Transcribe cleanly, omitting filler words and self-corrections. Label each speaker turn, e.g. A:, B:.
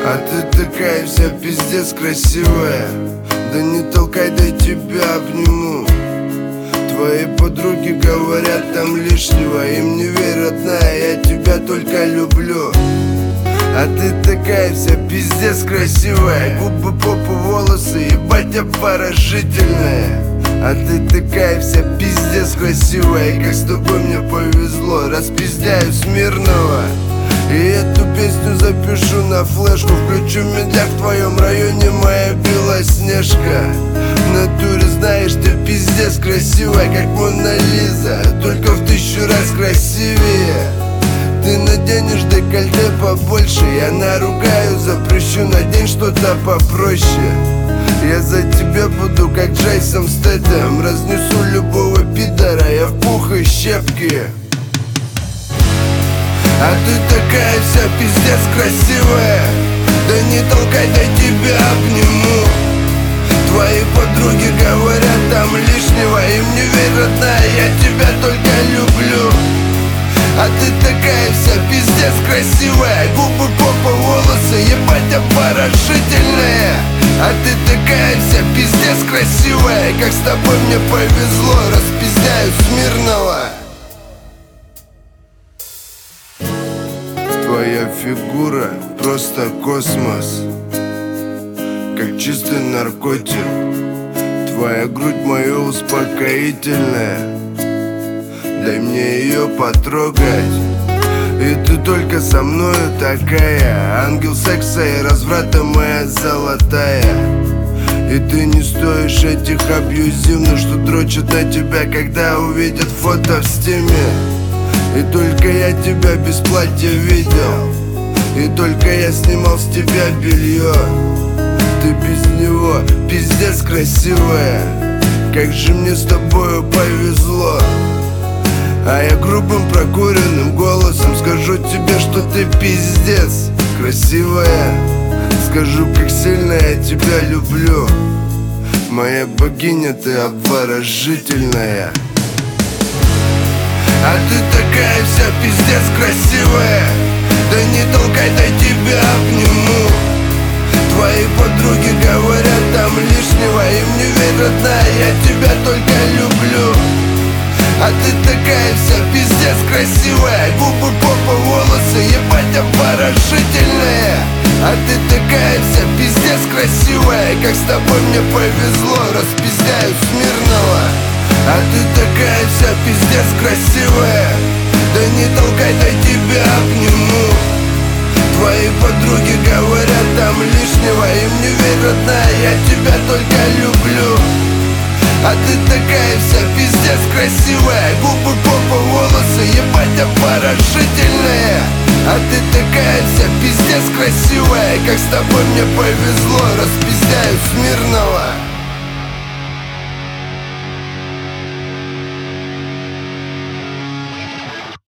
A: А ты такая вся пиздец красивая. Да не толкай, дай тебя обниму. Твои подруги говорят там лишнего. Им не верь, родная, я тебя только люблю. А ты такая вся пиздец красивая. Губы, попу, волосы, ебать, обворожительная. А ты такая вся пиздец красивая. И как с тобой мне повезло, распиздяю Смирнова. И эту песню запишу на флешку. Включу медляк в твоем районе, моя Белоснежка. В натуре знаешь, ты пиздец красивая, как Мона Лиза, только в 1000 раз красивее. Ты наденешь декольте побольше, я наругаю, запрещу, надень что-то попроще. Я за тебя буду как Джейсон Стэтхэм, разнесу любого пидора, я в пух и щепки. А ты такая вся пиздец красивая. Да не толкай, дай тебя обниму. Твои подруги говорят там лишнего. Им не верь, родная, я тебя только люблю. А ты такая вся пиздец красивая. Губы, попа, волосы, ебать, обворожительная. А ты такая вся пиздец красивая. Как с тобой мне повезло, распиздяю Смирнова. Твоя фигура просто космос, как чистый наркотик. Твоя грудь моя успокоительная. Дай мне ее потрогать. И ты только со мною такая. Ангел секса и разврата, моя золотая. И ты не стоишь этих абьюзивных, что дрочат на тебя, когда увидят фото в стиме. И только я тебя без платья видел. И только я снимал с тебя белье. Ты без него пиздец красивая. Как же мне с тобою повезло. А я грубым прокуренным голосом скажу тебе, что ты пиздец красивая. Скажу, как сильно я тебя люблю. Моя богиня, ты обворожительная. А ты такая вся пиздец красивая. Да не толкай, дай тебя обниму. Твои подруги говорят там лишнего. Им не верь, родная, я тебя только люблю. А ты такая вся пиздец красивая. Губы, попа, волосы, ебать, обворожительная. А ты такая вся пиздец красивая. Как с тобой мне повезло, распиздяю Смирнова. А ты такая вся пиздец красивая. Да не толкай, дай тебя обниму. Твои подруги говорят там лишнего. Им не верь, родная, я тебя только люблю. А ты такая вся пиздец красивая. Губы, попа, волосы, ебать, обворожительная. А ты такая вся пиздец красивая. Как с тобой мне повезло, распиздяю Смирнова.